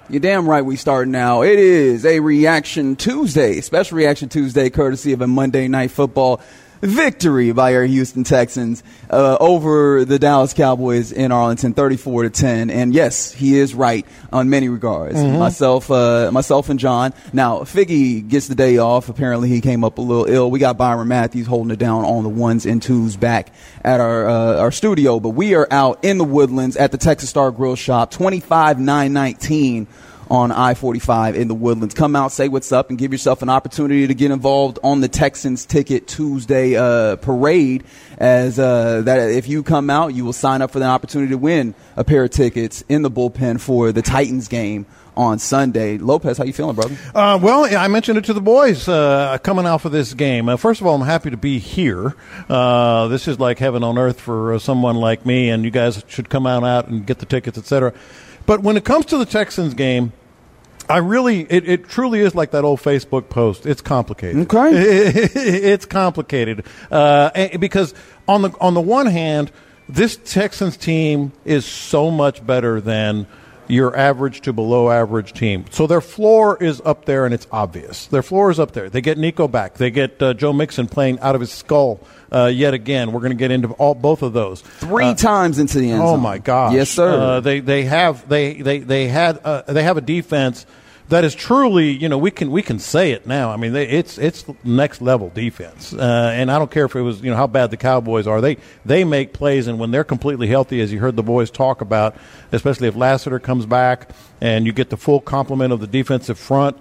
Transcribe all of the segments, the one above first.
You're damn right we start now. It is a Reaction Tuesday, special Reaction Tuesday, courtesy of a Monday Night Football victory by our Houston Texans over the Dallas Cowboys in Arlington, 34-10. And yes, he is right on many regards. Myself and John. Now, Figgy gets the day off. Apparently, he came up a little ill. We got Byron Matthews holding it down on the ones and twos back at our studio. But we are out in the Woodlands at the Texas Star Grill Shop, 25919 on I-45 in the Woodlands. Come out, say what's up, and give yourself an opportunity to get involved on the Texans Ticket Tuesday parade. As that, if you come out, you will sign up for the opportunity to win a pair of tickets in the bullpen for the Titans game on Sunday. Lopez, how you feeling, brother? Well, I mentioned it to the boys coming out for this game. First of all, I'm happy to be here. This is like heaven on earth for someone like me, and you guys should come out and get the tickets, etc. But when it comes to the Texans game, it truly is like that old Facebook post. It's complicated. Okay. It's complicated because on the one hand, this Texans team is so much better than your average to below average team. So their floor is up there, and it's obvious. Their floor is up there. They get Nico back. They get Joe Mixon playing out of his skull yet again. We're going to get into both of those. Three times into the end zone. Oh my gosh! Yes, sir. They have a defense that is truly, we can say it now. I mean, it's next level defense, and I don't care if it was how bad the Cowboys are. They make plays, and when they're completely healthy, as you heard the boys talk about, especially if Lassiter comes back and you get the full complement of the defensive front,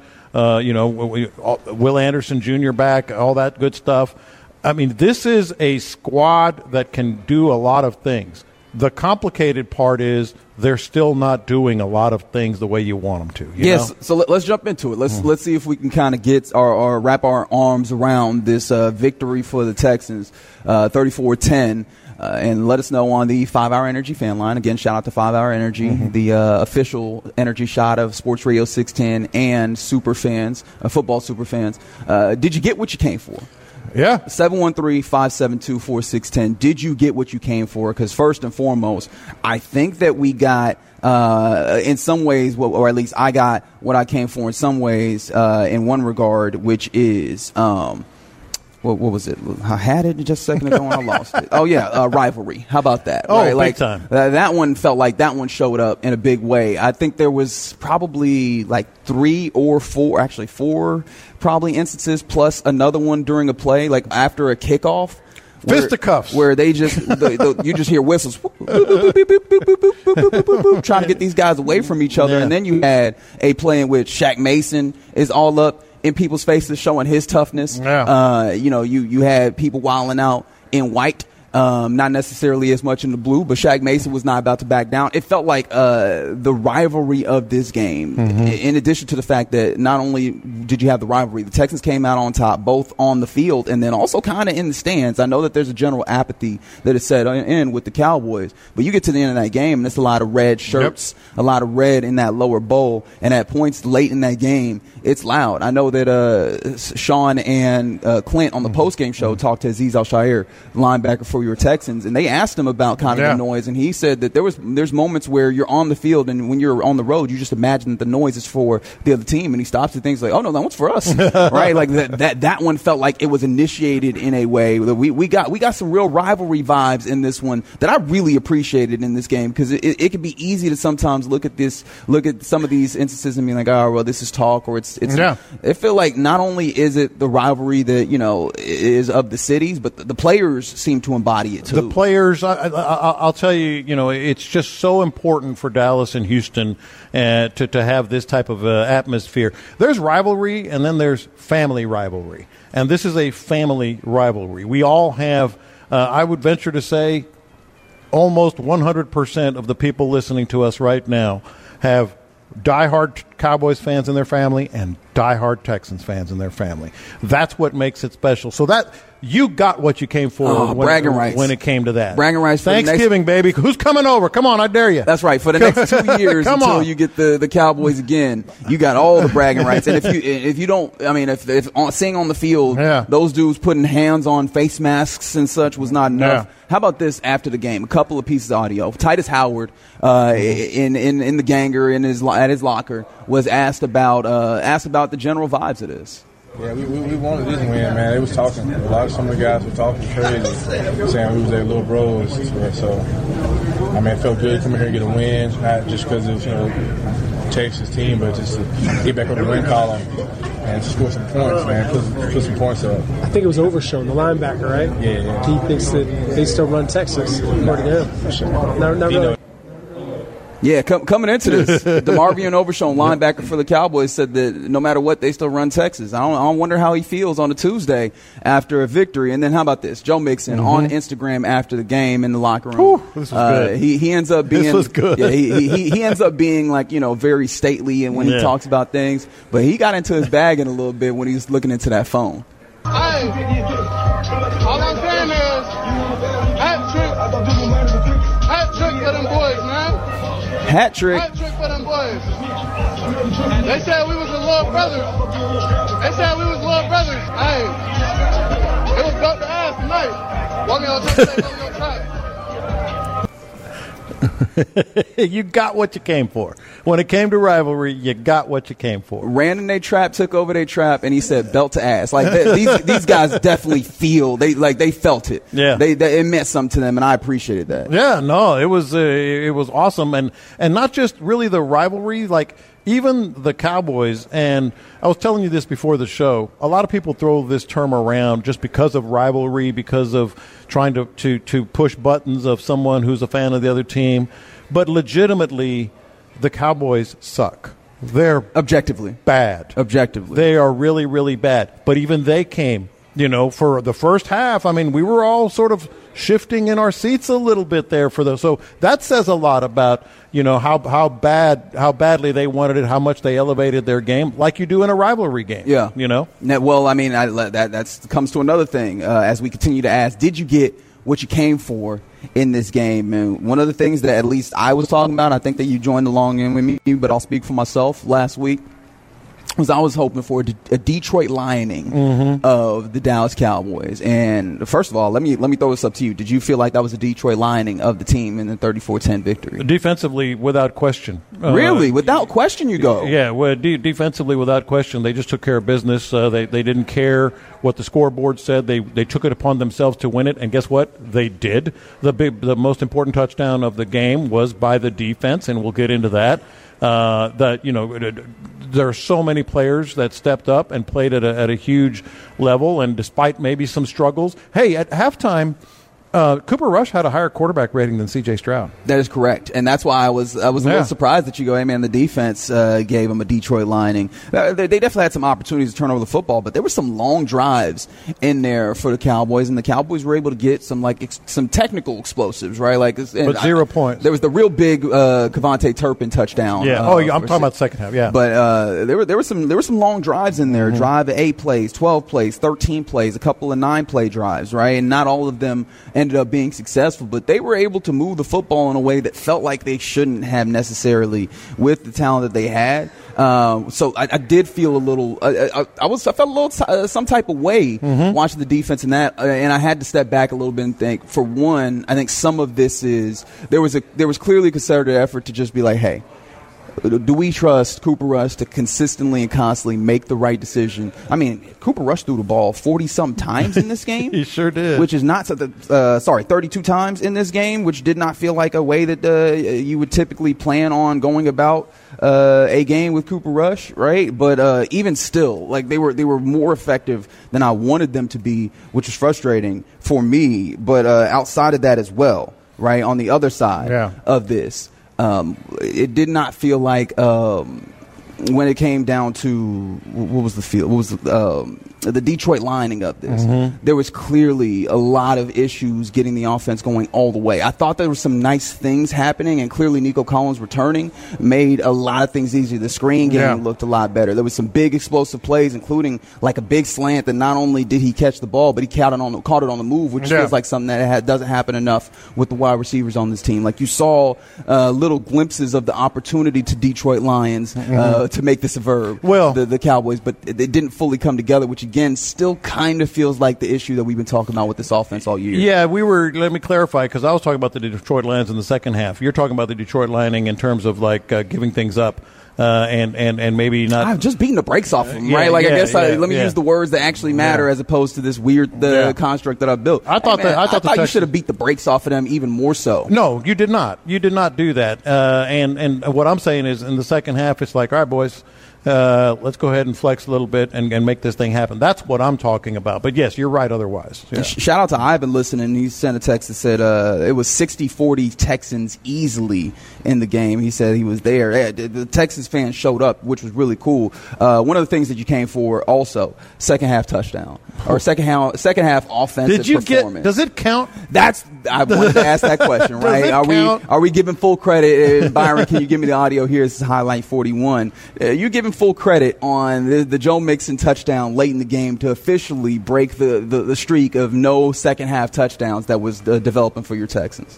Will Anderson Jr. back, all that good stuff. I mean, this is a squad that can do a lot of things. The complicated part is they're still not doing a lot of things the way you want them to. Yes, so let's jump into it. Let's see if we can kind of get or wrap our arms around this victory for the Texans, 34-10. And let us know on the 5 Hour Energy fan line. Again, shout out to 5 Hour Energy, the official energy shot of Sports Radio 610 and super fans, football super fans. Did you get what you came for? Yeah. 713-572-4610. Did you get what you came for? Because first and foremost, I think that we got, in some ways, or at least I got what I came for in some ways, in one regard, which is, what was it? I had it just a second ago and I lost it. Oh, yeah, rivalry. How about that? Oh, right? Big time. That one felt like that one showed up in a big way. I think there was probably like 3 or 4, actually 4 probably instances plus another one during a play, like after a kickoff. Fisticuffs. Where they just, you just hear whistles, trying to get these guys away from each other. Yeah. And then you had a play in which Shaq Mason is all up in people's faces showing his toughness. Yeah. You had people wilding out in white. Not necessarily as much in the blue, but Shaq Mason was not about to back down. It felt like the rivalry of this game, in addition to the fact that not only did you have the rivalry, the Texans came out on top, both on the field and then also kind of in the stands. I know that there's a general apathy that is set in with the Cowboys, but you get to the end of that game, and it's a lot of red shirts, a lot of red in that lower bowl, and at points late in that game, it's loud. I know that Sean and Clint on the postgame show talked to Azeez Al-Shaair, linebacker for your Texans, and they asked him about kind of the noise, and he said that there's moments where you're on the field and when you're on the road, you just imagine that the noise is for the other team, and he stops and thinks like, oh no, that one's for us, right? Like that one felt like it was initiated in a way that we got some real rivalry vibes in this one that I really appreciated in this game, because it can be easy to sometimes look at some of these instances and be like, oh well, this is talk, or it's it feel like not only is it the rivalry that is of the cities, but the players seem to embody it too. The players, I'll tell you, it's just so important for Dallas and Houston to have this type of atmosphere. There's rivalry, and then there's family rivalry, and this is a family rivalry. We all have, I would venture to say, almost 100% of the people listening to us right now have diehard Cowboys fans in their family and diehard Texans fans in their family. That's what makes it special. So you got what you came for bragging rights. when it came to that. Bragging rights. Thanksgiving, baby. Who's coming over? Come on, I dare you. That's right. For the next 2 years until you get the Cowboys again, you got all the bragging rights. And if you don't, I mean, if seeing on the field, those dudes putting hands on face masks and such was not enough. Yeah. How about this after the game? A couple of pieces of audio. Titus Howard, in the ganger at his locker, was asked about the general vibes of this. Yeah, we wanted this win, man. They was talking. Some of the guys were talking crazy, saying we was their little bros. So, I mean, it felt good coming here and get a win, not just because of Texas team, but just to get back on the win column and score some points, man. Put some points up. I think it was Overshown, the linebacker, right? Yeah. He thinks that they still run Texas, according to him. Sure. Not really. Yeah, coming into this, DeMarvion Overshown, linebacker for the Cowboys, said that no matter what, they still run Texas. I wonder how he feels on a Tuesday after a victory. And then how about this? Joe Mixon on Instagram after the game in the locker room. This was good. He ends up being this was good. Yeah, he ends up being like very stately and when he talks about things. But he got into his bag in a little bit when he was looking into that phone. Hey, all I'm saying is, hat trick for them boys, man. Hat trick. Hat trick for them boys. They said we was a little brothers. Hey, it was about to ass tonight. What we gonna say? What we gonna try? You got what you came for. When it came to rivalry, you got what you came for. Ran in their trap, took over their trap, and he said belt to ass. Like these guys definitely feel they felt it. Yeah, it meant something to them, and I appreciated that. Yeah, no, it was awesome, and not just really the rivalry, like even the Cowboys. And I was telling you this before the show. A lot of people throw this term around just because of rivalry, because of trying to push buttons of someone who's a fan of the other team. But legitimately, the Cowboys suck. They're objectively bad. Objectively, they are really, really bad. But even they came, for the first half. I mean, we were all sort of shifting in our seats a little bit there for those. So that says a lot about how badly they wanted it, how much they elevated their game, like you do in a rivalry game. Yeah, Well, I mean, that comes to another thing. As we continue to ask, did you get what you came for in this game? And one of the things that at least I was talking about, I think that you joined along in with me, but I'll speak for myself last week, was I was hoping for a Detroit Lioning of the Dallas Cowboys. And first of all, let me throw this up to you. Did you feel like that was a Detroit Lioning of the team in the 34-10 victory? Defensively, without question. Really? Without question you go? Yeah, well, defensively, without question. They just took care of business. They didn't care what the scoreboard said. They took it upon themselves to win it, and guess what? They did. The most important touchdown of the game was by the defense, and we'll get into that. There are so many players that stepped up and played at a huge level, and despite maybe some struggles. Hey, at halftime, Cooper Rush had a higher quarterback rating than C.J. Stroud. That is correct, and that's why I was a little surprised that you go, hey man, the defense gave him a Detroit Lining. They definitely had some opportunities to turn over the football, but there were some long drives in there for the Cowboys, and the Cowboys were able to get some some technical explosives, right? But 0 points. There was the real big Kevontae Turpin touchdown. Yeah. I'm talking about the second half. Yeah. But there were some long drives in there. Drive at 8 plays, 12 plays, 13 plays, a couple of 9-play drives, right? And not all of them ended up being successful, but they were able to move the football in a way that felt like they shouldn't have necessarily with the talent that they had. So I did feel a little. I felt a little some type of way watching the defense in that, and I had to step back a little bit and think. For one, I think some of this is there was clearly a concerted effort to just be like, hey, do we trust Cooper Rush to consistently and constantly make the right decision? I mean, Cooper Rush threw the ball 40-some times in this game. He sure did. Which is not 32 times in this game, which did not feel like a way that you would typically plan on going about a game with Cooper Rush, right? But even still, like they were more effective than I wanted them to be, which is frustrating for me. But outside of that as well, right, on the other side of this. It did not feel like when it came down to what was the field, what was the Detroit lining up this, there was clearly a lot of issues getting the offense going all the way. I thought there were some nice things happening, and clearly Nico Collins returning made a lot of things easier. The screen game looked a lot better. There was some big explosive plays, including like a big slant that not only did he catch the ball, but he caught it on the move, which feels like something that doesn't happen enough with the wide receivers on this team. Like you saw little glimpses of the opportunity to Detroit Lions to make this a verb, the Cowboys, but it didn't fully come together, which again still kind of feels like the issue that we've been talking about with this offense all year. Yeah, let me clarify, because I was talking about the Detroit Lions in the second half. You're talking about the Detroit lining in terms of like giving things up. And maybe not. I've just beating the brakes off of them, right? Like I guess let me use the words that actually matter as opposed to this weird construct that I've built. I thought you should have beat the brakes off of them even more so. No, you did not. You did not do that. And what I'm saying is, in the second half, it's like, all right, boys, let's go ahead and flex a little bit and make this thing happen. That's what I'm talking about. But yes, you're right otherwise. Yeah. Shout out to Ivan listening. He sent a text that said it was 60-40 Texans easily in the game. He said he was there. The Texans fans showed up, which was really cool. One of the things that you came for also, second half touchdown or second half offensive performance. Does it count? I wanted to ask that question, right? Are we giving full credit? Byron, can you give me the audio here? This is highlight 41. You're giving full credit on the Joe Mixon touchdown late in the game to officially break the streak of no second half touchdowns that was developing for your Texans.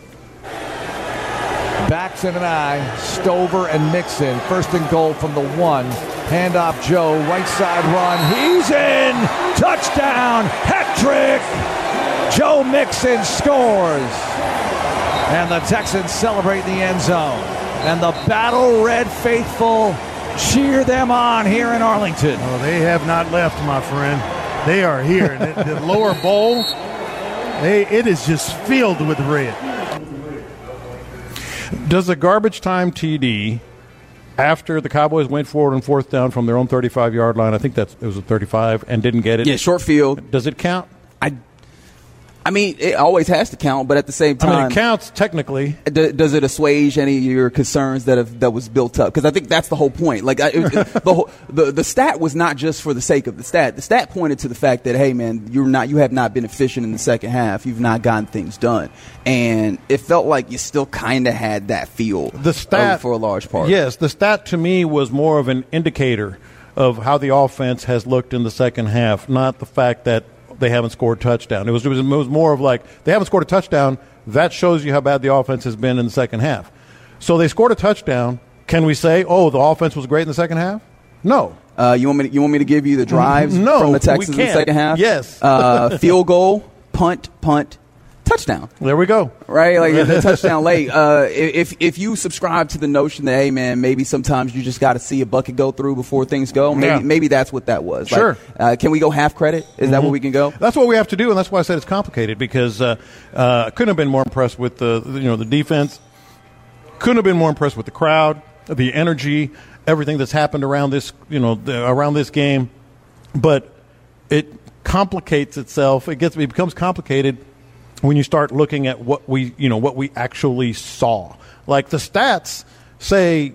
Backs in an eye, Stover and Mixon. First and goal from the 1. Handoff Joe, right side run. He's in! Touchdown! Hat trick! Joe Mixon scores! And the Texans celebrate in the end zone. And the Battle Red faithful cheer them on here in Arlington. Oh, they have not left, my friend. They are here. The lower bowl, it is just filled with red. Does a garbage time TD after the Cowboys went forward on fourth down from their own 35-yard line, I think it was a 35, and didn't get it? Yeah, short field. Does it count? I mean, it always has to count, but at the same time, it counts technically. Does it assuage any of your concerns that was built up? Because I think that's the whole point. Like the stat was not just for the sake of the stat. The stat pointed to the fact that, hey man, you have not been efficient in the second half. You've not gotten things done, and it felt like you still kind of had that feel. The stat for a large part. Yes, the stat to me was more of an indicator of how the offense has looked in the second half, not the fact that they haven't scored a touchdown. It was more of like, they haven't scored a touchdown. That shows you how bad the offense has been in the second half. So they scored a touchdown. Can we say, oh, the offense was great in the second half? No. You want me to give you the drives from the Texans in the second half? Yes. Field goal, punt, touchdown. There we go. Right, like the touchdown late. If you subscribe to the notion that, hey man, maybe sometimes you just got to see a bucket go through before things go. Maybe that's what that was. Sure. Like, can we go half credit? Is that what we can go? That's what we have to do, and that's why I said it's complicated, because I couldn't have been more impressed with the defense. Couldn't have been more impressed with the crowd, the energy, everything that's happened around this, around this game. But it complicates itself. It becomes complicated when you start looking at what we actually saw. Like the stats say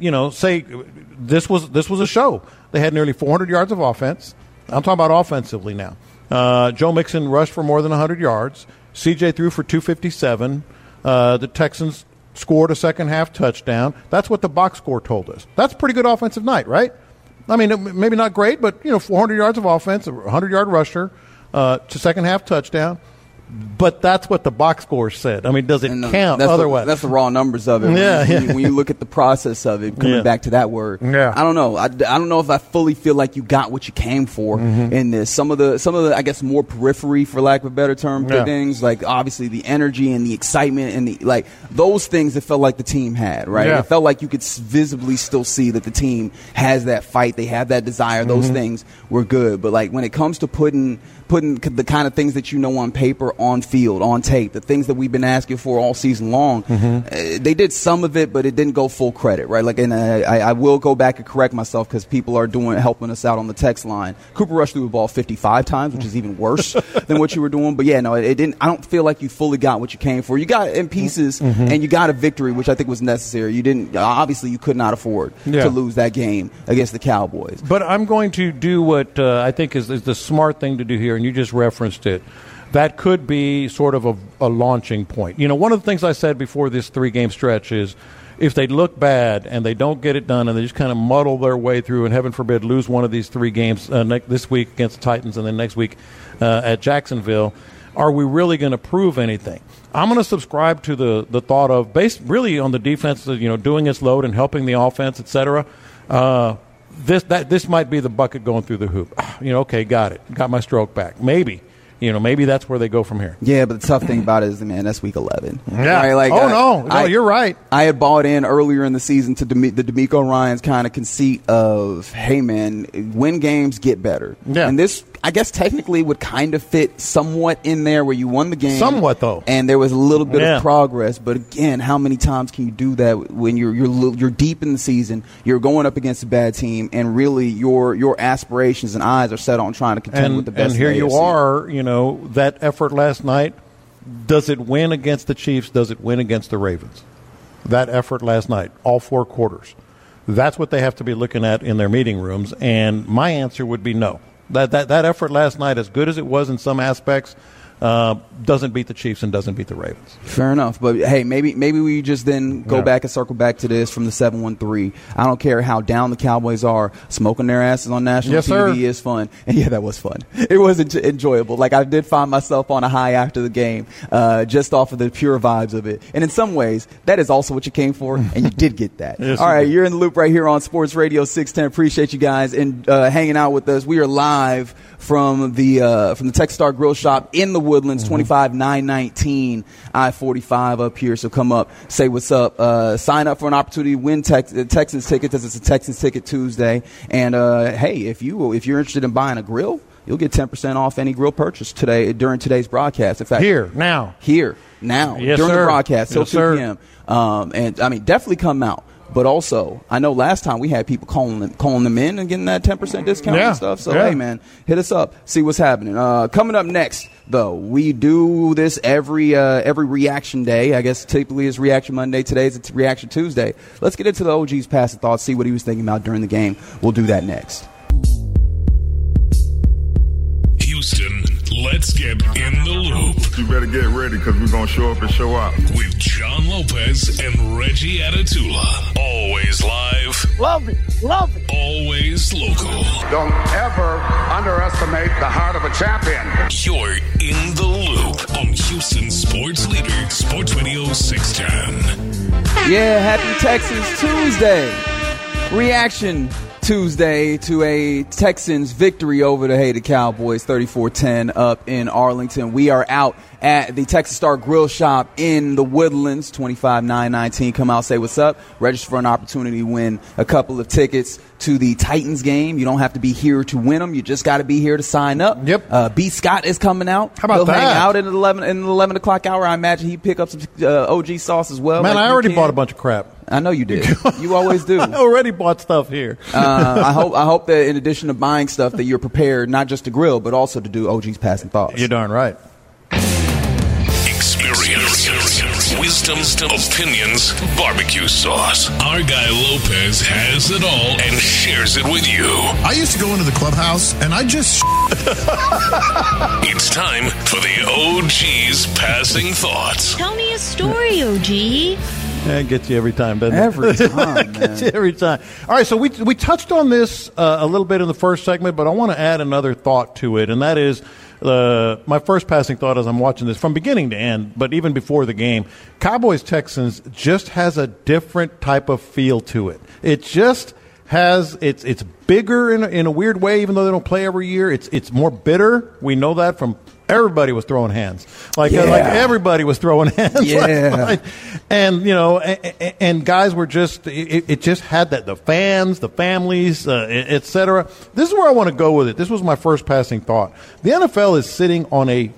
this was a show. They had nearly 400 yards of offense. I'm talking about offensively now. Joe Mixon rushed for more than 100 yards. CJ threw for 257. The Texans scored a second-half touchdown. That's what the box score told us. That's a pretty good offensive night, right? I mean, maybe not great, but 400 yards of offense, a 100-yard rusher, to second-half touchdown. But that's what the box score said. I mean, does it count otherwise? That's the raw numbers of it. When you look at the process of it, coming back to that word. Yeah. I don't know. I don't know if I fully feel like you got what you came for in this. Some of the I guess more periphery, for lack of a better term, things like obviously the energy and the excitement and those things that felt like the team had, right? Yeah. It felt like you could visibly still see that the team has that fight. They have that desire. Those things were good. But like when it comes to putting the kind of things that on paper on field, on tape, the things that we've been asking for all season long. They did some of it, but it didn't go full credit, right? Like, and I will go back and correct myself because people are helping us out on the text line. Cooper Rush threw the ball 55 times, which is even worse than what you were doing. But yeah, no, it didn't. I don't feel like you fully got what you came for. You got it in pieces, and you got a victory, which I think was necessary. You didn't. Obviously, you could not afford to lose that game against the Cowboys. But I'm going to do what I think is the smart thing to do here, and you just referenced it. That could be sort of a launching point. You know, one of the things I said before this 3-game stretch is if they look bad and they don't get it done and they just kind of muddle their way through and, heaven forbid, lose one of these 3 games this week against the Titans and then next week at Jacksonville, are we really going to prove anything? I'm going to subscribe to the thought of, based really on the defense, doing its load and helping the offense, et cetera. This might be the bucket going through the hoop. Okay, got it. Got my stroke back. Maybe that's where they go from here. Yeah, but the tough thing about it is, man, that's week 11. Yeah. Right? Like, no, you're right. I had bought in earlier in the season to the DeMeco Ryans kind of conceit of, hey, man, win games, get better. Yeah. And this, I guess, technically would kind of fit somewhat in there where you won the game. Somewhat, though. And there was a little bit of progress. But, again, how many times can you do that when you're deep in the season, you're going up against a bad team, and really your aspirations and eyes are set on trying to contend with the best. And here you are, that effort last night, does it win against the Chiefs? Does it win against the Ravens? That effort last night, all 4 quarters. That's what they have to be looking at in their meeting rooms, and my answer would be no. That effort last night, as good as it was in some aspects, doesn't beat the Chiefs and doesn't beat the Ravens. Fair enough. But, hey, maybe we just then go back and circle back to this from the 7-1-3. I don't care how down the Cowboys are. Smoking their asses on national TV is fun. And, yeah, that was fun. It was enjoyable. Like, I did find myself on a high after the game just off of the pure vibes of it. And in some ways, that is also what you came for, and you did get that. All right, you're in the loop right here on Sports Radio 610. Appreciate you guys and hanging out with us. We are live from the Texas Star Grill Shop in the Woodlands, 25-919 I-45 up here. So come up, say what's up, sign up for an opportunity to win Texans tickets, as it's a Texans Ticket Tuesday. And hey, if you're interested in buying a grill, you'll get 10% off any grill purchase during today's broadcast. In fact, here now during the broadcast till 2 p.m. And I mean, definitely come out. But also, I know last time we had people calling them in and getting that 10% discount and stuff. So, hey, man, hit us up. See what's happening. Coming up next, though, we do this every Reaction Day. I guess typically it's Reaction Monday. Today's it's Reaction Tuesday. Let's get into the OG's passing thoughts, see what he was thinking about during the game. We'll do that next. Houston, let's get in the loop. You better get ready because we're going to show up and show out. With John Lopez and Reggie Atatula. Always live. Love it. Always local. Don't ever underestimate the heart of a champion. You're in the loop on Houston Sports Leader, Sports Radio 610. Yeah, happy Texans Tuesday. Reaction Tuesday to a Texans victory over the Cowboys, 34-10 up in Arlington. We are out at the Texas Star Grill Shop in the Woodlands, 25-919. Come out, say what's up. Register for an opportunity to win a couple of tickets to the Titans game. You don't have to be here to win them. You just got to be here to sign up. Yep. B. Scott is coming out. How about He'll that? Hang out in the 11 o'clock hour. I imagine he'd pick up some OG sauce as well. Man, I already bought a bunch of crap. I know you did. You always do. I already bought stuff here. I hope that in addition to buying stuff that you're prepared not just to grill, but also to do OG's passing thoughts. You're darn right. Experience, wisdom, opinions, barbecue sauce. Our guy Lopez has it all and shares it with you. I used to go into the clubhouse and I just It's time for the OG's passing thoughts. Tell me a story, OG. That gets you every time, doesn't it? Every time, Gets you every time. All right, so we touched on this a little bit in the first segment, but I want to add another thought to it, and that is my first passing thought as I'm watching this from beginning to end, but even before the game, Cowboys-Texans just has a different type of feel to it. It just has it's bigger in a weird way, even though they don't play every year. It's more bitter. We know that from everybody was throwing hands. Like everybody was throwing hands. Yeah. And, and guys were just, it just had that, the fans, the families, et cetera. This is where I want to go with it. This was my first passing thought. The NFL is sitting on a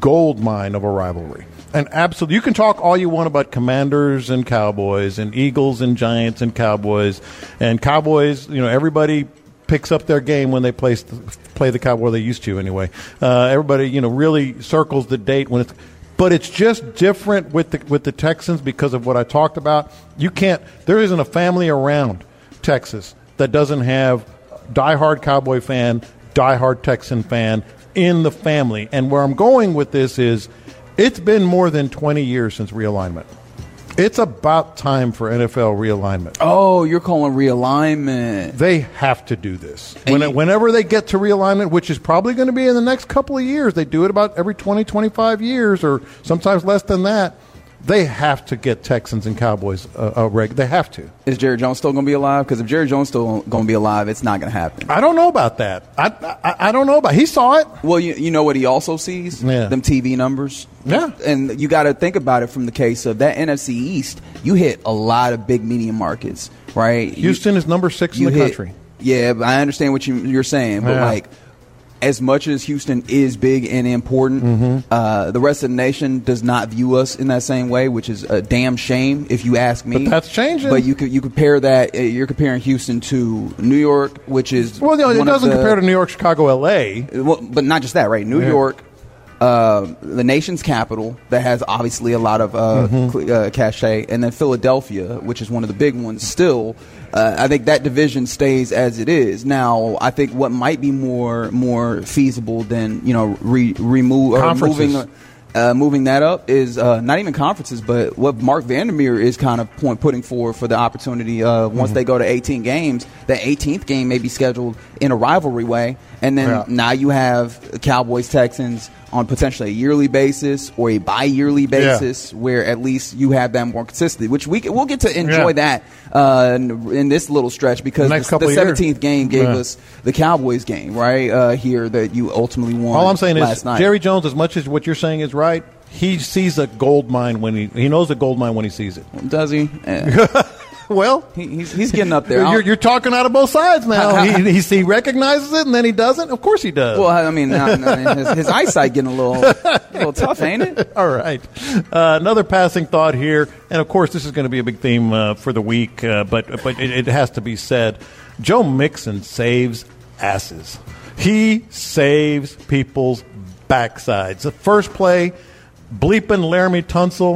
gold mine of a rivalry. And absolutely, you can talk all you want about Commanders and Cowboys and Eagles and Giants and Cowboys. And Cowboys, everybody picks up their game when they play the Cowboy. They used to anyway. Everybody, really circles the date when it's. But it's just different with the Texans because of what I talked about. There isn't a family around Texas that doesn't have diehard Cowboy fan, diehard Texan fan in the family. And where I'm going with this is, it's been more than 20 years since realignment. It's about time for NFL realignment. Oh, you're calling realignment. They have to do this. Whenever they get to realignment, which is probably going to be in the next couple of years, they do it about every 20, 25 years or sometimes less than that. They have to get Texans and Cowboys they have to. Is Jerry Jones still going to be alive? Because if Jerry Jones still going to be alive, it's not going to happen. I don't know about that. I don't know about. He saw it. Well, you know what he also sees? Yeah. Them TV numbers. Yeah. And you got to think about it from the case of that NFC East. You hit a lot of big medium markets, right? Houston is number 6 in the country. Yeah, but I understand what you're saying, but as much as Houston is big and important, the rest of the nation does not view us in that same way, which is a damn shame, if you ask me. But that's changing. But you compare that. You're comparing Houston to New York, which is it doesn't compare to New York, Chicago, L.A. Well, but not just that, right? New York, the nation's capital that has obviously a lot of cachet, and then Philadelphia, which is one of the big ones still. I think that division stays as it is. Now, I think what might be more feasible than moving that up is not even conferences, but what Mark Vandermeer is kind of putting forward for the opportunity. Once they go to 18 games, the 18th game may be scheduled in a rivalry way, and then now you have Cowboys Texans on potentially a yearly basis or a bi-yearly basis, where at least you have that more consistently, which we'll get to enjoy that in this little stretch, because the 17th game gave us the Cowboys game here that you ultimately won. All I'm saying last night. Jerry Jones, as much as what you're saying is right, he sees a gold mine when he knows a gold mine when he sees it. Does he? Well, he's getting up there. You're talking out of both sides now. He recognizes it and then he doesn't. Of course he does. Well, I mean, his eyesight getting a little tough, ain't it? All right. Another passing thought here, and of course this is going to be a big theme for the week, but it has to be said. Joe Mixon saves asses. He saves people's backsides. The first play, bleeping Laramie Tunsil.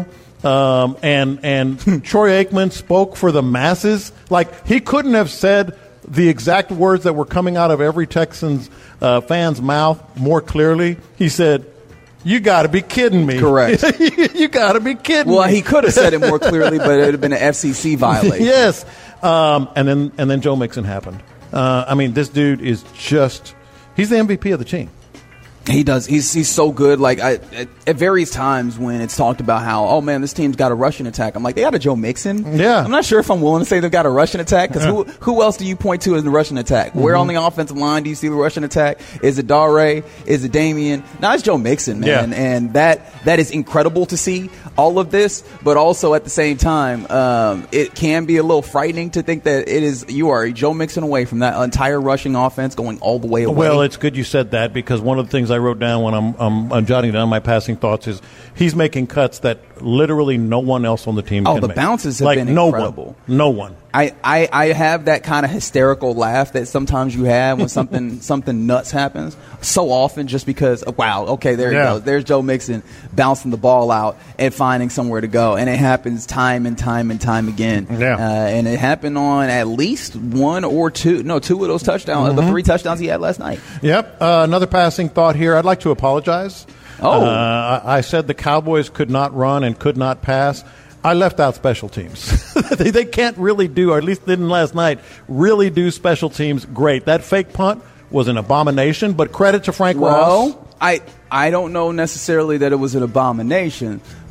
And Troy Aikman spoke for the masses. Like, he couldn't have said the exact words that were coming out of every Texans fan's mouth more clearly. He said, "You got to be kidding me." Correct. You got to be kidding me. Well, he could have said it more clearly, but it would have been an FCC violation. Yes. And then Joe Mixon happened. This dude is he's the MVP of the team. He does. He's so good. Like, at various times when it's talked about how, oh man, this team's got a rushing attack, I'm like, they got a Joe Mixon. Yeah. I'm not sure if I'm willing to say they've got a rushing attack, because who else do you point to as the rushing attack? Where on the offensive line do you see the rushing attack? Is it Dare? Is it Damian? No, it's Joe Mixon, man. Yeah. And that is incredible to see all of this, but also at the same time, it can be a little frightening to think that you are a Joe Mixon away from that entire rushing offense going all the way away. Well, it's good you said that, because one of the things I wrote down when I'm jotting down my passing thoughts is he's making cuts that literally no one else on the team can make. Oh, the bounces have been incredible. No one. I have that kind of hysterical laugh that sometimes you have when something nuts happens. So often, just because, wow, okay, there he goes. There's Joe Mixon bouncing the ball out and finding somewhere to go. And it happens time and time and time again. Yeah. And it happened on at least two of those touchdowns, the 3 touchdowns he had last night. Yep. Another passing thought here. I'd like to apologize. I said the Cowboys could not run and could not pass. I left out special teams. They can't really do, or at least didn't last night, really do special teams great. That fake punt was an abomination, but credit to Frank Ross. I don't know necessarily that it was an abomination,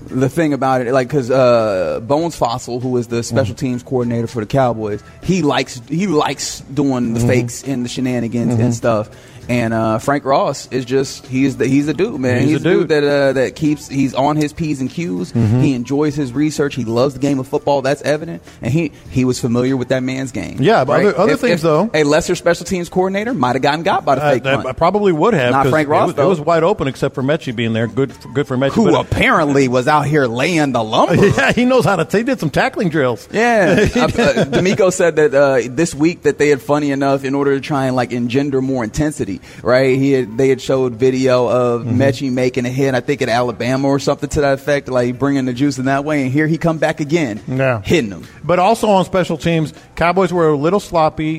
the thing about it, like, because Bones Fossil, who is the special teams coordinator for the Cowboys, he likes doing the fakes and the shenanigans and stuff. And Frank Ross is just he's the dude, man. He's the dude that he's on his P's and Q's. He enjoys his research. He loves the game of football. That's evident. And he was familiar with that man's game. Yeah, but right? other things though. A lesser special teams coordinator might have gotten got by the fake punt. I probably would have. Not Frank Ross. It was wide open except for Mechie being there. Good for Mechie. Who apparently was out here laying the lumber. Yeah, he knows how to. He did some tackling drills. Yeah, D'Amico said that this week that they had, funny enough, in order to try and like engender more intensity, right? They had showed video of Mechie making a hit, I think at Alabama or something to that effect, like bringing the juice in that way. And here he come back again, hitting them. But also on special teams, Cowboys were a little sloppy.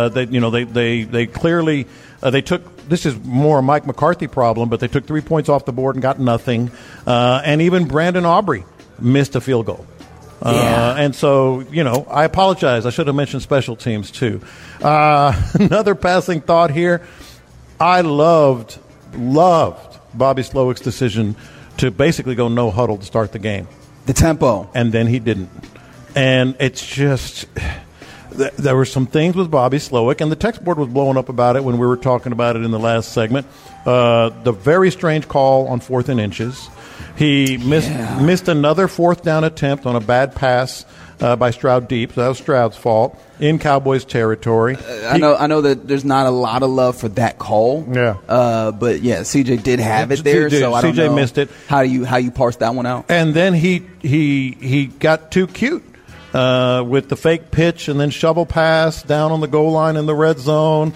They clearly they took. This is more a Mike McCarthy problem, but they took 3 points off the board and got nothing. And even Brandon Aubrey missed a field goal. And so, I apologize. I should have mentioned special teams too. Another passing thought here. I loved Bobby Slowick's decision to basically go no huddle to start the game. The tempo. And then he didn't. And it's just there were some things with Bobby Slowick, and the text board was blowing up about it when we were talking about it in the last segment. The very strange call on 4th and inches. He missed another 4th down attempt on a bad pass by Stroud deep. So that was Stroud's fault in Cowboys territory. I know that there's not a lot of love for that call. Yeah. But yeah, CJ did have it there, so I don't know. CJ missed it. How you parse that one out? And then he got too cute with the fake pitch and then shovel pass down on the goal line in the red zone.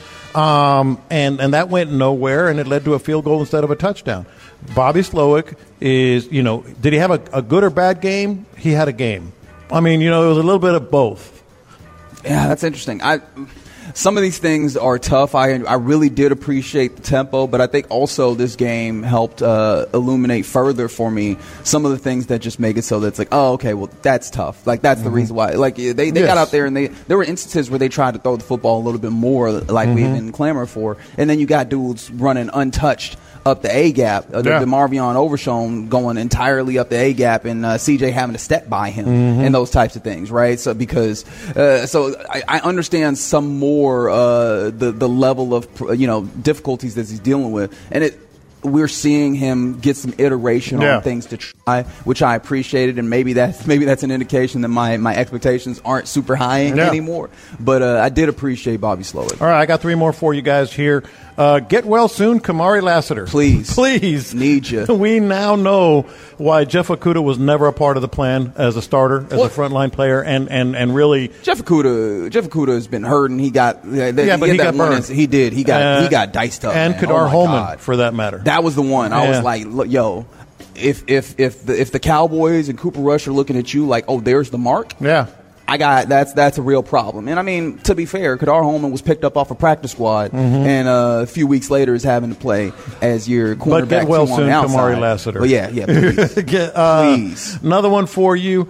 And that went nowhere, and it led to a field goal instead of a touchdown. Bobby Slowick is, did he have a good or bad game? He had a game. I mean, it was a little bit of both. Yeah, that's interesting. Some of these things are tough. I really did appreciate the tempo, but I think also this game helped illuminate further for me some of the things that just make it so that it's like, oh, okay, well, that's tough. Like, that's the reason why. Like, they got out there, and there were instances where they tried to throw the football a little bit more, like we've been clamoring for, and then you got dudes running untouched up the A-gap, the Marvion Overshown going entirely up the A-gap, and CJ having to step by him and those types of things, right? So because I understand some more the level of difficulties that he's dealing with, and we're seeing him get some iteration on things to try, which I appreciated, and maybe that's an indication that my expectations aren't super high anymore. But I did appreciate Bobby Slowick. All right, I got 3 more for you guys here. Get well soon, Kamari Lassiter. Please. Need you. We now know why Jeff Okudah was never a part of the plan as a starter, as a frontline player, and really Jeff Okudah has been hurting. He got but he got burned. He did. He got diced up. And Kadar Holman, for that matter. That was the one. I was like, look, yo, if the Cowboys and Cooper Rush are looking at you like, oh, there's the mark. Yeah. That's a real problem. And I mean, to be fair, Kadar Holman was picked up off a practice squad, and a few weeks later is having to play as your cornerback. But get well soon, Kamari Lassiter. But yeah, please. Please. Another one for you.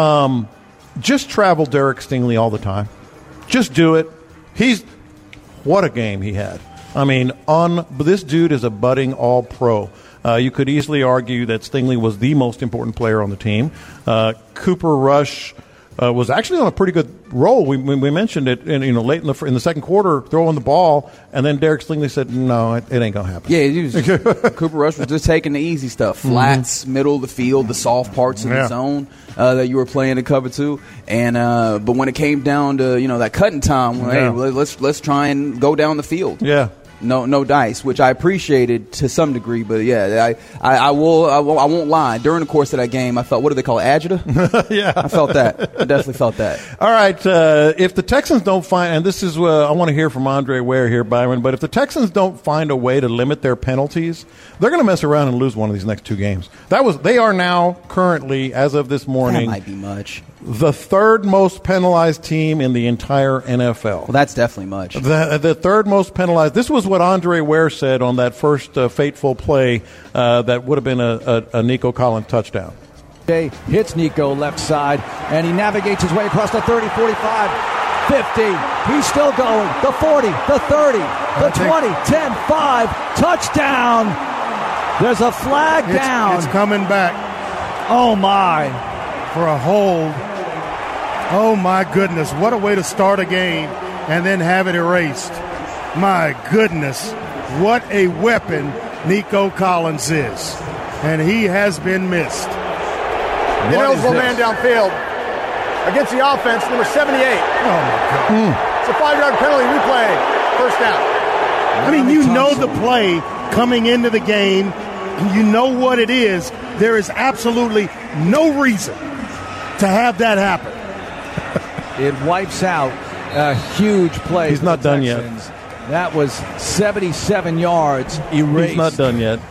Just travel Derek Stingley all the time. Just do it. What a game he had. I mean, this dude is a budding all-pro. You could easily argue that Stingley was the most important player on the team. Cooper Rush was actually on a pretty good roll. We mentioned it, late in the second quarter, throwing the ball, and then Derek Stingley said, "No, it ain't gonna happen." Yeah, Cooper Rush was just taking the easy stuff, flats, middle of the field, the soft parts of the zone that you were playing to cover to, and but when it came down to that cutting time, hey, let's try and go down the field. Yeah. No dice, which I appreciated to some degree, but yeah, I won't lie. During the course of that game, I felt, what do they call it, agita? Yeah, I felt that. I definitely felt that. All right, if the Texans don't find, and this is I want to hear from Andre Ware here, Byron, but if the Texans don't find a way to limit their penalties, they're going to mess around and lose one of these next 2 games. They are now currently, as of this morning, that might be much, the 3rd most penalized team in the entire NFL. Well, that's definitely much. The 3rd most penalized. This was what Andre Ware said on that first fateful play that would have been a Nico Collins touchdown. Hits Nico left side, and he navigates his way across the 30, 45, 50. He's still going. The 40, the 30, the 20, 10, 5. Touchdown. There's a flag down. It's coming back. Oh, my. For a hold. Oh, my goodness. What a way to start a game and then have it erased. My goodness. What a weapon Nico Collins is. And he has been missed. Ineligible man downfield against the offense, number 78. Oh, my God. It's a 5-yard penalty. Replay. First down. I mean, you know the play coming into the game. You know what it is. There is absolutely no reason to have that happen. It wipes out a huge play. He's not done yet. That was 77 yards erased. He's not done yet.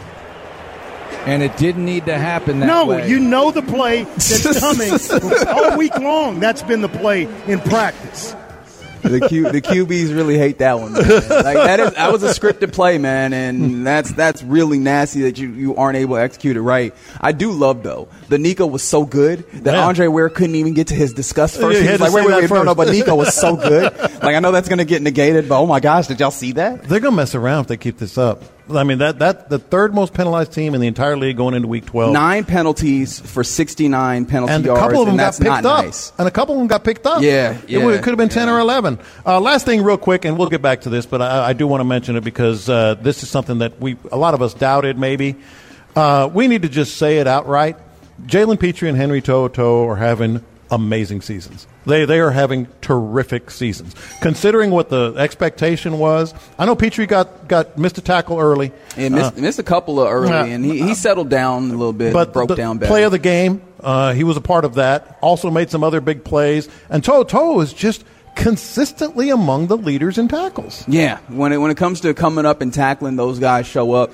And it didn't need to happen that way. No, you know the play that's coming all week long. That's been the play in practice. The QBs really hate that one, man. Like that was a scripted play, man, and that's really nasty that you aren't able to execute it right. I do love though the Nico was so good that Andre Ware couldn't even get to his disgust first. Yeah, he was like, wait, no, but Nico was so good. Like I know that's gonna get negated, but oh my gosh, did y'all see that? They're gonna mess around if they keep this up. I mean, that the third most penalized team in the entire league going into Week 12. 9 penalties for 69 penalty and yards, a couple of them and got that's picked not up. nice. And a couple of them got picked up. Yeah. It could have been 10 or 11. Last thing real quick, and we'll get back to this, but I do want to mention it because this is something that a lot of us doubted maybe. We need to just say it outright. Jalen Petrie and Henry To'oTo'o are having amazing seasons. They are having terrific seasons. Considering what the expectation was, I know Petrie missed a tackle early. Yeah, missed a couple of early, and he settled down a little bit, but broke down better. Play of the game, he was a part of that. Also made some other big plays. And To'oTo'o is just consistently among the leaders in tackles. Yeah, when it comes to coming up and tackling, those guys show up.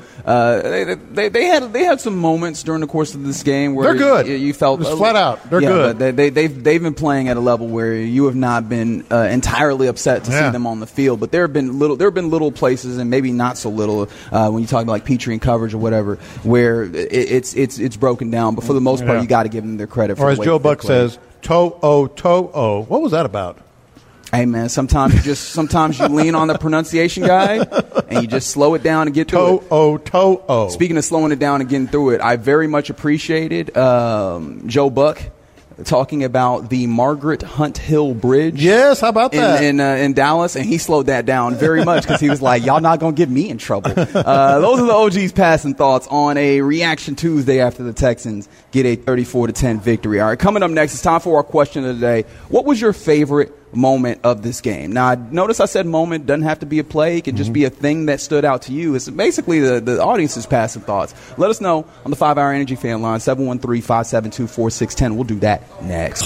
They had some moments during the course of this game where they're good. You felt just flat out they're good. But they've been playing at a level where you have not been entirely upset to see them on the field. But there have been little places, and maybe not so little when you talk about like Petrie and coverage or whatever, where it's broken down. But for the most part, you got to give them their credit. Or as Joe Buck says, To'oTo'o. What was that about? Hey man, sometimes you lean on the pronunciation guy and you just slow it down and get through it. To'oTo'o. Speaking of slowing it down and getting through it, I very much appreciated Joe Buck talking about the Margaret Hunt Hill Bridge. Yes, how about that? In Dallas, and he slowed that down very much because he was like, y'all not going to get me in trouble. Those are the OG's passing thoughts on a Reaction Tuesday after the Texans get a 34-10 victory. All right, coming up next, it's time for our question of the day. What was your favorite moment of this game? Now, notice I said moment. Doesn't have to be a play. It can just be a thing that stood out to you. It's basically the audience's passing thoughts. Let us know on the 5 Hour Energy fan line, 713-572-4610. We'll do that next.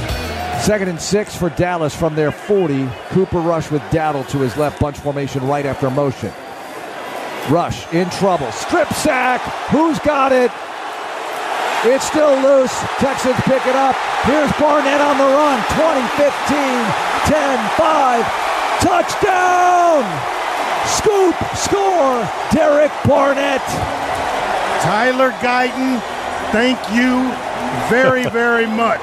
2nd and 6 for Dallas from their 40. Cooper Rush with Dowdle to his left, bunch formation right after motion. Rush in trouble. Strip sack. Who's got it? It's still loose. Texans pick it up. Here's Barnett on the run. 20-15, 10-5. Touchdown! Scoop, score, Derek Barnett. Tyler Guyton, thank you very, very much.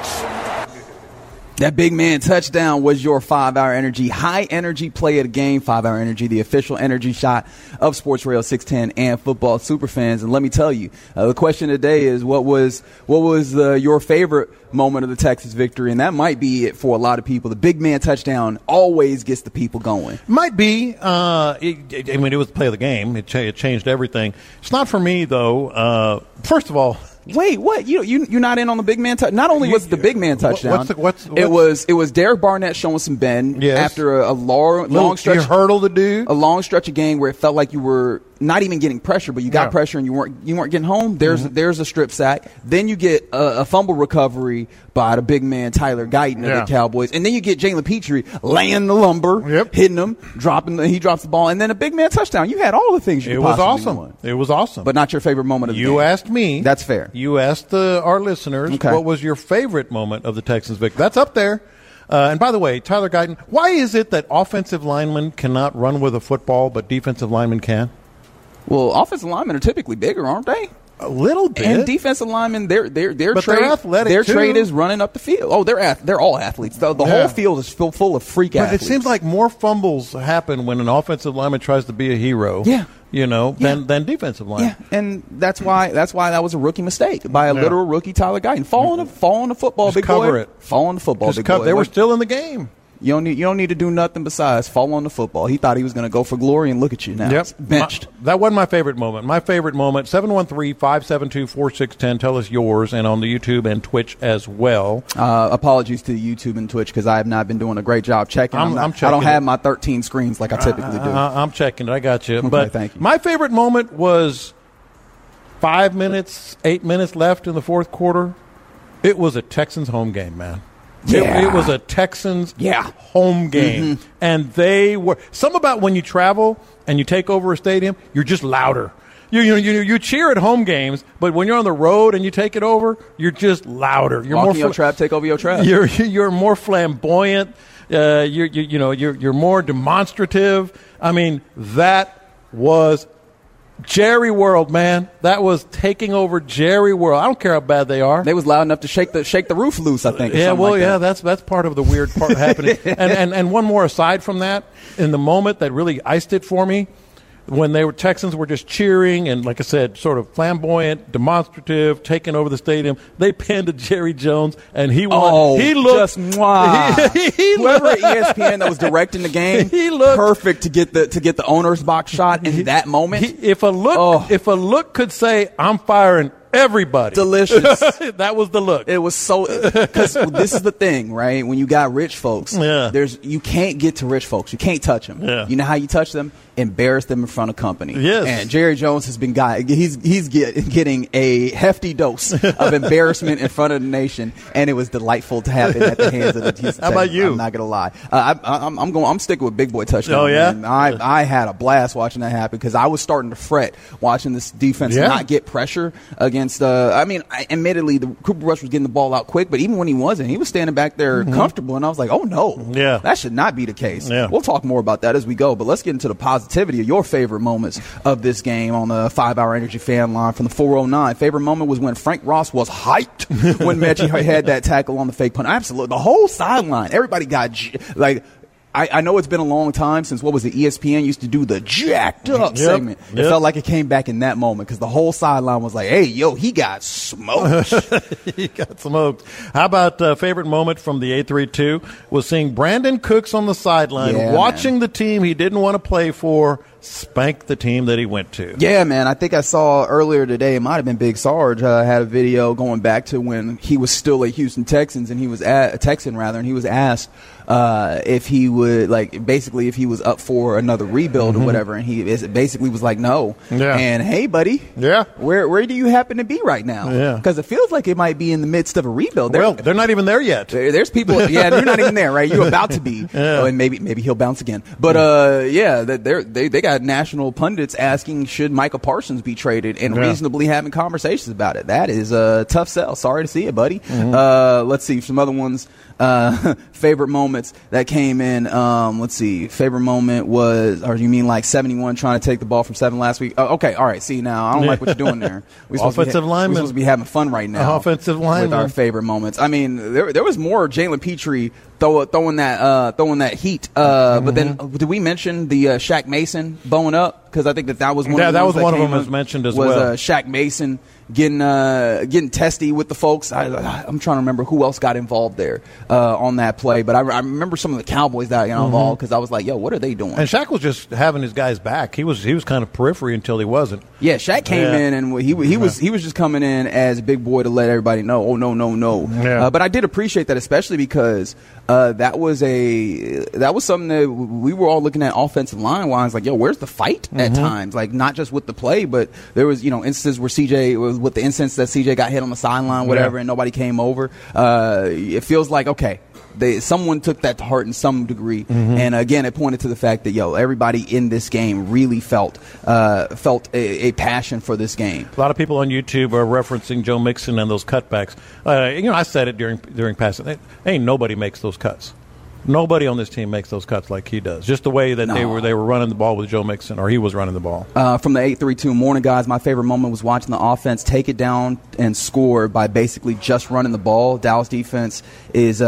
That big man touchdown was your 5 Hour Energy high energy play of the game. 5 Hour Energy, the official energy shot of Sports Radio 610 and football superfans. And let me tell you, the question today is what was your favorite moment of the Texas victory? And that might be it for a lot of people. The big man touchdown always gets the people going. Might be. It was the play of the game. It changed everything. It's not for me though. First of all. Wait, what? You're not in on the big man touchdown? Not only was it the big man touchdown, what's it was Derek Barnett showing some bend after a long stretch. You hurdled the dude. A long stretch of game where it felt like you were not even getting pressure, but you got pressure and you weren't getting home. There's a strip sack. Then you get a fumble recovery by the big man Tyler Guyton of the Cowboys, and then you get Jalen Petrie laying the lumber, hitting him, he drops the ball, and then a big man touchdown. You had all the things you could possibly want. It was awesome. But not your favorite moment of the game. You asked me. That's fair. You asked our listeners what was your favorite moment of the Texans victory. That's up there. And by the way, Tyler Guyton, why is it that offensive linemen cannot run with a football, but defensive linemen can? Well, offensive linemen are typically bigger, aren't they? A little bit. And defensive linemen, their but trade, they're athletic their too. trade is running up the field. Oh, they're all athletes. The whole field is full of freak athletes. But it seems like more fumbles happen when an offensive lineman tries to be a hero than defensive line. Yeah, and that's why that was a rookie mistake by a literal rookie, Tyler Guyton. Fall on the football, Just big cover boy. it. Fall on the football, big boy. They were still in the game. You don't need to do nothing besides fall on the football. He thought he was going to go for glory, and look at you now. Yep. Benched. That wasn't my favorite moment. My favorite moment, 713-572-4610. Tell us yours, and on the YouTube and Twitch as well. Apologies to YouTube and Twitch because I have not been doing a great job checking. I'm checking I don't have it. my 13 screens like I typically do. I'm checking it. I got you. Okay, But thank you. My favorite moment was 8 minutes left in the fourth quarter. It was a Texans home game, man. Yeah. It was a Texans home game. Mm-hmm. And they were – some about when you travel and you take over a stadium, you're just louder. You cheer at home games, but when you're on the road and you take it over, you're just louder. You're Walk in your trap, take over your trap. You're more flamboyant. You're more demonstrative. I mean, that was Jerry World, man. That was taking over Jerry World. I don't care how bad they are. They was loud enough to shake the roof loose, I think. Yeah, well, like that. that's part of the weird part happening. And one more aside from that, in the moment that really iced it for me, when Texans were just cheering and, like I said, sort of flamboyant, demonstrative, taking over the stadium, they panned to Jerry Jones, and he won. Oh, he looked, just mwah. Whoever at ESPN that was directing the game, he looked perfect to get the owner's box shot in that moment. If a look could say, "I'm firing everybody," delicious. That was the look. It was so because this is the thing, right? When you got rich folks, you can't get to rich folks. You can't touch them. Yeah. You know how you touch them? Embarrass them in front of company. Yes. And Jerry Jones has been he's getting a hefty dose of embarrassment in front of the nation, and it was delightful to have it at the hands of the Houston How about Texans. you? I'm not gonna lie. I'm sticking with big boy touchdown. Oh yeah. Man. I had a blast watching that happen because I was starting to fret watching this defense not get pressure against. Admittedly, the Cooper Rush was getting the ball out quick, but even when he wasn't, he was standing back there comfortable, and I was like, oh no, that should not be the case. Yeah. We'll talk more about that as we go, but let's get into the positivity of your favorite moments of this game on the 5 Hour Energy fan line from the 409. Favorite moment was when Frank Ross was hyped when Mechie had that tackle on the fake punt. Absolutely. The whole sideline, everybody got I know it's been a long time since, ESPN used to do the jacked up segment. It felt like it came back in that moment because the whole sideline was like, hey, yo, he got smoked. He got smoked. How about favorite moment from the 832 was seeing Brandon Cooks on the sideline watching the team he didn't want to play for spank the team that he went to. Yeah, man. I think I saw earlier today, it might have been Big Sarge, had a video going back to when he was still a Houston Texans and he was a Texan rather, and he was asked if he would if he was up for another rebuild or whatever, and he basically was like no. And hey, buddy, where do you happen to be right now? Because it feels like it might be in the midst of a rebuild. They're not even there yet. There's people, they're not even there, right? You're about to be, and maybe he'll bounce again. But they got national pundits asking should Micah Parsons be traded and reasonably having conversations about it. That is a tough sell. Sorry to see it, buddy. Let's see some other ones. Favorite moments that came in. Let's see. Favorite moment was, or you mean like 71 trying to take the ball from 7 last week? Okay, all right. See, now I don't like what you're doing there. Offensive lineman. We're supposed to be having fun right now. Offensive lineman. With our favorite moments. I mean, there was more Jalen Petrie throwing that heat. But then did we mention the Shaq Mason bowing up? Because I think that was one. Yeah, of that was one of them up, was mentioned as well. Was Shaq Mason getting testy with the folks? I'm trying to remember who else got involved there on that play, but I remember some of the Cowboys that got involved because I was like, yo, what are they doing? And Shaq was just having his guys back. He was kind of periphery until he wasn't. Yeah, Shaq came in and he was just coming in as a big boy to let everybody know. Oh no. Yeah. But I did appreciate that, especially because that was something that we were all looking at offensive line wise. Like, yo, where's the fight at times? Like, not just with the play, but there was instances where CJ was with the instance that CJ got hit on the sideline, whatever, and nobody came over. It feels like someone took that to heart in some degree, and again, it pointed to the fact that everybody in this game really felt a passion for this game. A lot of people on YouTube are referencing Joe Mixon and those cutbacks. I said it during passing. Ain't nobody makes those cuts. Nobody on this team makes those cuts like he does. Just the way that they were running the ball with Joe Mixon, or he was running the ball. From the 8-3-2 morning, guys, my favorite moment was watching the offense take it down and score by basically just running the ball. Dallas defense is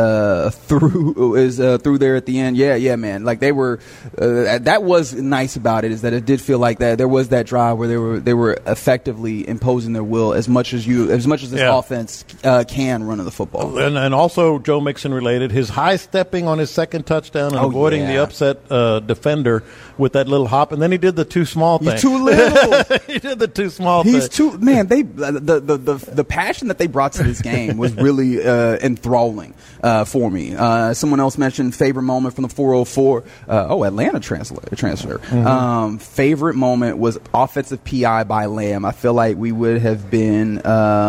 through there at the end. Yeah, man. Like they were. That was nice about it, is that it did feel like that there was that drive where they were effectively imposing their will as much as this offense can run the football. And also Joe Mixon related, his high stepping on his second touchdown and avoiding the upset defender with that little hop, and then he did the too small thing. He's too little. He did the too small thing. He's too man. The passion that they brought to this game was really enthralling for me. Someone else mentioned favorite moment from the 404. Atlanta transfer. Mm-hmm. Favorite moment was offensive PI by Lamb. I feel like we would have been.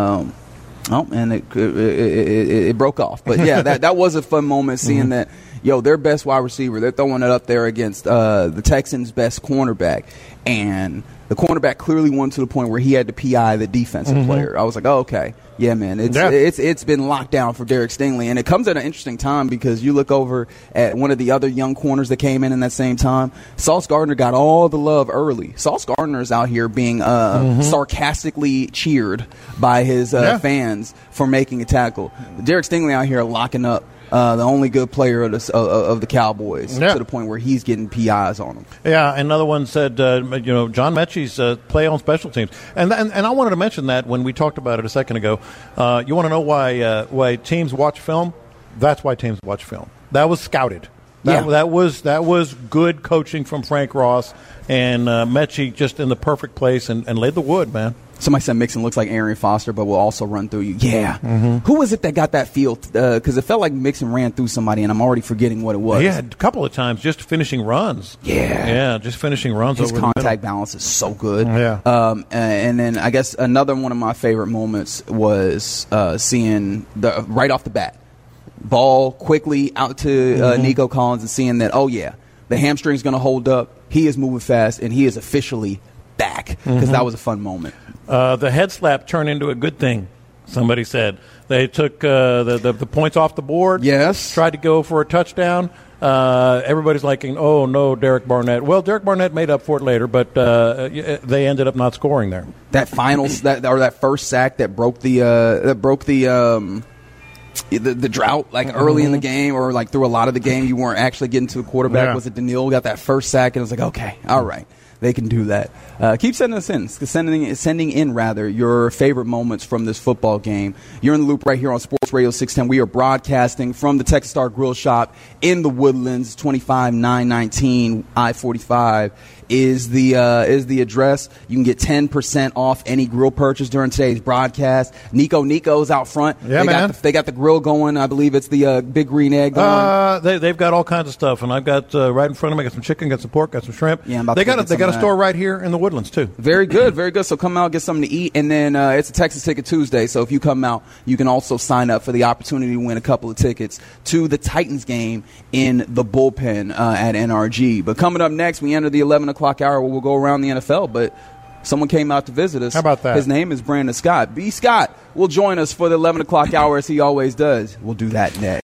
And it broke off. But yeah, that was a fun moment seeing that. Their best wide receiver, they're throwing it up there against the Texans' best cornerback, and the cornerback clearly went to the point where he had to PI the defensive player. I was like, okay, yeah, man, it's been locked down for Derek Stingley, and it comes at an interesting time because you look over at one of the other young corners that came in that same time. Sauce Gardner got all the love early. Sauce Gardner is out here being sarcastically cheered by his fans for making a tackle. Derek Stingley out here locking up the only good player of the Cowboys to the point where he's getting PIs on him. Yeah, another one said, John Mechie's play on special teams. And I wanted to mention that when we talked about it a second ago. You want to know why teams watch film? That's why teams watch film. That was scouted. That was good coaching from Frank Ross, and Mechie just in the perfect place and laid the wood, man. Somebody said Mixon looks like Arian Foster, but will also run through you. Yeah. Who was it that got that feel? Because it felt like Mixon ran through somebody, and I'm already forgetting what it was. He had a couple of times just finishing runs. Yeah, just finishing runs. His over contact balance is so good. Yeah. And then I guess another one of my favorite moments was seeing right off the bat, ball quickly out to Nico Collins and seeing that, the hamstring's going to hold up. He is moving fast, and he is officially back, because that was a fun moment. The head slap turned into a good thing, somebody said. They took the points off the board. Yes. Tried to go for a touchdown. Everybody's liking, oh, no, Derek Barnett. Well, Derek Barnett made up for it later, but they ended up not scoring there. That that first sack that broke the drought, early in the game, or through a lot of the game, you weren't actually getting to the quarterback. Yeah. Was it Daniil got that first sack, and it was like, okay, all right. They can do that. Keep sending us in, sending in your favorite moments from this football game. You're in the loop right here on Sports Radio 610. We are broadcasting from the Texas Star Grill Shop in the Woodlands. 25919 I-45 is the address. You can get 10% off any grill purchase during today's broadcast. Nico's out front. Yeah, they got the grill going. I believe it's the Big Green Egg going. They've got all kinds of stuff, and I've got right in front of me. I got some chicken, got some pork, got some shrimp. Yeah, they got a store right here in the Woodlands too. Very good, very good. So come out, get something to eat, and then it's a Texas Ticket Tuesday. So if you come out, you can also sign up for the opportunity to win a couple of tickets to the Titans game in the bullpen at NRG. But coming up next, we enter the 11 o'clock hour where we'll go around the NFL. But someone came out to visit us. How about that? His name is Brandon Scott. B. Scott will join us for the 11 o'clock hour as he always does. We'll do that next.